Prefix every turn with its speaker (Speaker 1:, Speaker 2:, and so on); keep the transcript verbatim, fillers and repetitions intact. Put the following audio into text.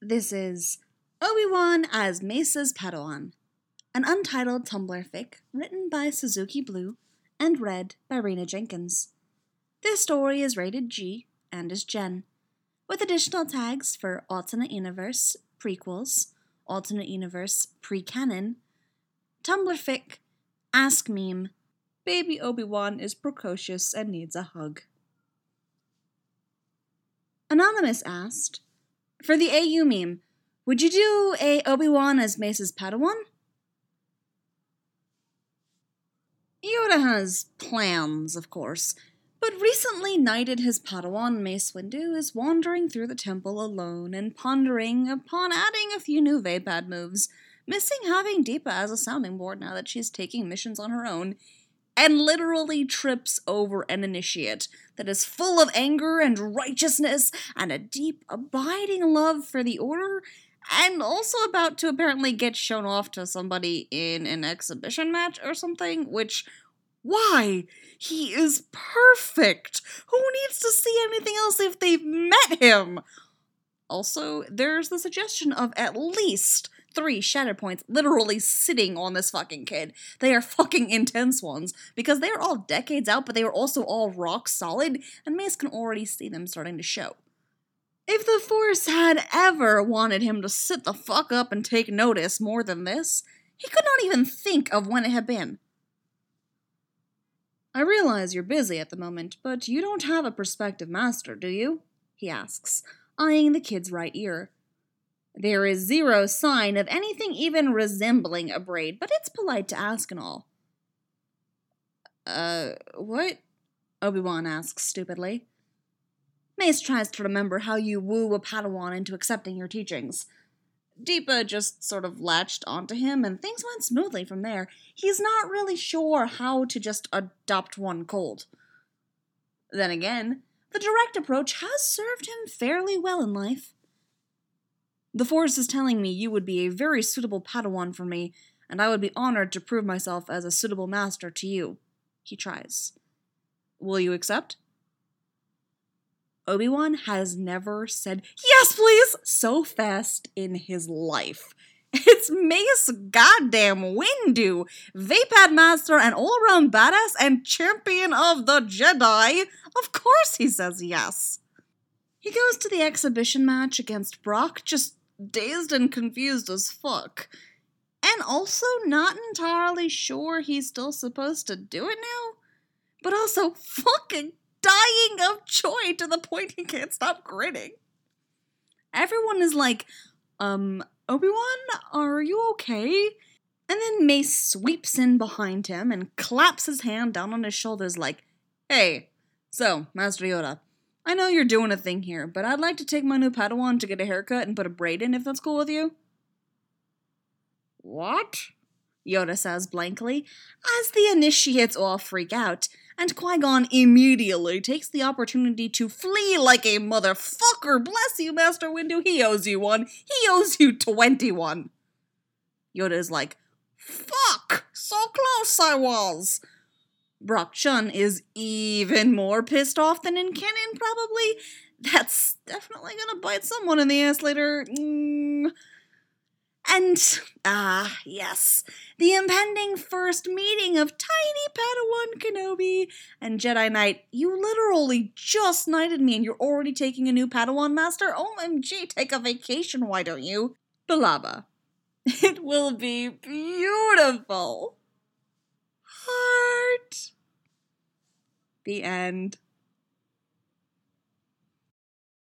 Speaker 1: This is Obi-Wan as Mace's Padawan, an untitled Tumblr fic written by Suzuki Blue and read by Rena Jenkins. This story is rated G and is Gen, with additional tags for alternate universe, prequels, alternate universe, pre-canon, Tumblr fic, Ask Meme, Baby Obi-Wan is precocious and needs a hug. Anonymous asked, for the A U meme, would you do a Obi-Wan as Mace's Padawan? Yoda has plans, of course, but recently knighted his Padawan Mace Windu is wandering through the temple alone and pondering upon adding a few new Vaapad moves, missing having Deepa as a sounding board now that she's taking missions on her own, and literally trips over an initiate that is full of anger and righteousness and a deep, abiding love for the Order, and also about to apparently get shown off to somebody in an exhibition match or something, which, why? He is perfect! Who needs to see anything else if they've met him? Also, there's the suggestion of at least three shatter points literally sitting on this fucking kid. They are fucking intense ones, because they are all decades out, but they are also all rock solid, and Mace can already see them starting to show. If the Force had ever wanted him to sit the fuck up and take notice more than this, he could not even think of when it had been. I realize you're busy at the moment, but you don't have a prospective master, do you? He asks, eyeing the kid's right ear. There is zero sign of anything even resembling a braid, but it's polite to ask and all. Uh, what? Obi-Wan asks stupidly. Mace tries to remember how you woo a Padawan into accepting your teachings. Deepa just sort of latched onto him, and things went smoothly from there. He's not really sure how to just adopt one cold. Then again, the direct approach has served him fairly well in life. The Force is telling me you would be a very suitable Padawan for me, and I would be honored to prove myself as a suitable master to you. He tries. Will you accept? Obi-Wan has never said, yes, please, so fast in his life. It's Mace goddamn Windu, Vaapad Master and all-around badass and champion of the Jedi. Of course he says yes. He goes to the exhibition match against Brock, just dazed and confused as fuck. And also not entirely sure he's still supposed to do it now, but also fucking dying of joy to the point he can't stop grinning. Everyone is like, um, Obi-Wan, are you okay? And then Mace sweeps in behind him and claps his hand down on his shoulders like, hey, so, Master Yoda, I know you're doing a thing here, but I'd like to take my new Padawan to get a haircut and put a braid in if that's cool with you. What? Yoda says blankly, as the initiates all freak out, and Qui-Gon immediately takes the opportunity to flee like a motherfucker. Bless you, Master Windu, he owes you one. He owes you twenty-one. Yoda is like, fuck, so close I was. Brock Chun is even more pissed off than in canon, probably. That's definitely gonna bite someone in the ass later. Mm. And, ah, yes, the impending first meeting of tiny Padawan Kenobi and Jedi Knight. You literally just knighted me and you're already taking a new Padawan Master? O M G, take a vacation, why don't you? Balaba. It will be beautiful. Heart. The end.